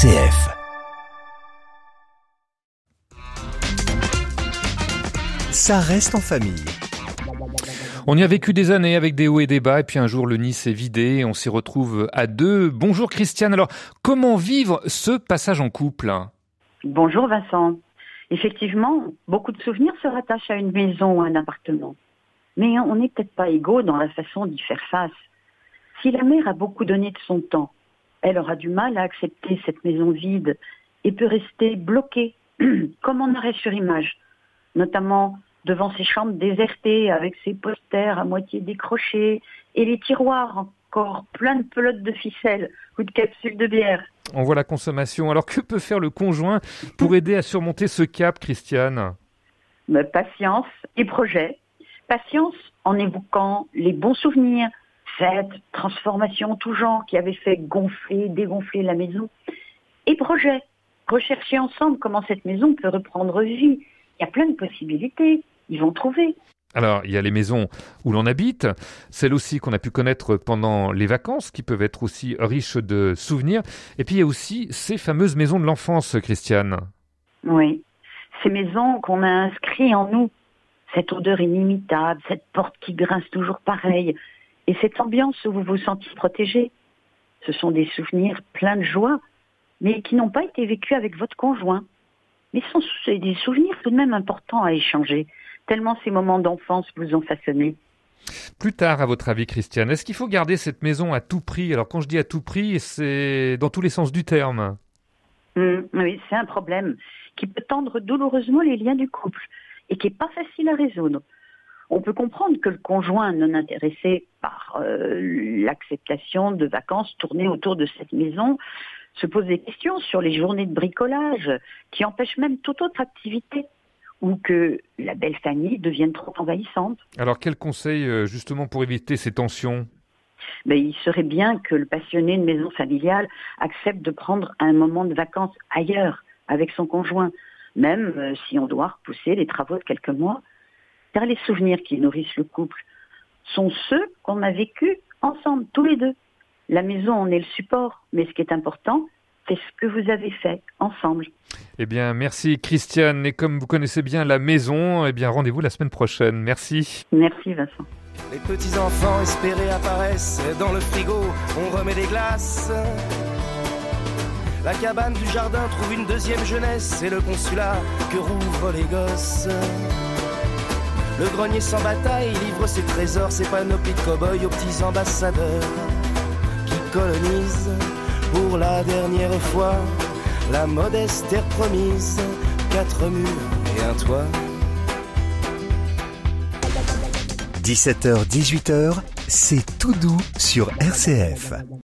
RCF. Ça reste en famille. On y a vécu des années avec des hauts et des bas, et puis un jour le nid s'est vidé et on s'y retrouve à deux. Bonjour Christiane, alors comment vivre ce passage en couple ? Bonjour Vincent. Effectivement, beaucoup de souvenirs se rattachent à une maison ou à un appartement. Mais on n'est peut-être pas égaux dans la façon d'y faire face. Si la mère a beaucoup donné de son temps, elle aura du mal à accepter cette maison vide et peut rester bloquée, comme en arrêt sur image, notamment devant ses chambres désertées avec ses posters à moitié décrochés et les tiroirs encore pleins de pelotes de ficelle ou de capsules de bière. On voit la consommation. Alors que peut faire le conjoint pour aider à surmonter ce cap, Christiane ? Patience et projet. Patience en évoquant les bons souvenirs, fêtes, transformations en tout genre qui avaient fait gonfler, dégonfler la maison. Et projet. Rechercher ensemble comment cette maison peut reprendre vie. Il y a plein de possibilités. Ils vont trouver. Alors, il y a les maisons où l'on habite, celles aussi qu'on a pu connaître pendant les vacances, qui peuvent être aussi riches de souvenirs. Et puis, il y a aussi ces fameuses maisons de l'enfance, Christiane. Oui, ces maisons qu'on a inscrites en nous. Cette odeur inimitable, cette porte qui grince toujours pareil. Et cette ambiance où vous vous sentez protégé. Ce sont des souvenirs pleins de joie, mais qui n'ont pas été vécus avec votre conjoint. Mais c'est des souvenirs tout de même importants à échanger, tellement ces moments d'enfance vous ont façonné. Plus tard, à votre avis, Christiane, est-ce qu'il faut garder cette maison à tout prix ? Alors quand je dis à tout prix, c'est dans tous les sens du terme. Oui, c'est un problème qui peut tendre douloureusement les liens du couple et qui n'est pas facile à résoudre. On peut comprendre que le conjoint non intéressé par l'acceptation de vacances tournées autour de cette maison se pose des questions sur les journées de bricolage qui empêchent même toute autre activité ou que la belle famille devienne trop envahissante. Alors quel conseil justement pour éviter ces tensions ? Il serait bien que le passionné de maison familiale accepte de prendre un moment de vacances ailleurs avec son conjoint, même si on doit repousser les travaux de quelques mois. Car les souvenirs qui nourrissent le couple sont ceux qu'on a vécus ensemble, tous les deux. La maison en est le support, mais ce qui est important, c'est ce que vous avez fait ensemble. Eh bien, merci Christiane. Et comme vous connaissez bien la maison, eh bien, rendez-vous la semaine prochaine. Merci. Merci Vincent. Les petits enfants espérés apparaissent dans le frigo, on remet des glaces. La cabane du jardin trouve une deuxième jeunesse, c'est le consulat que rouvrent les gosses. Le grenier sans bataille livre ses trésors, ses panoplies de cow-boys aux petits ambassadeurs qui colonisent pour la dernière fois la modeste terre promise, 4 murs et un toit. 17h-18h, c'est tout doux sur RCF.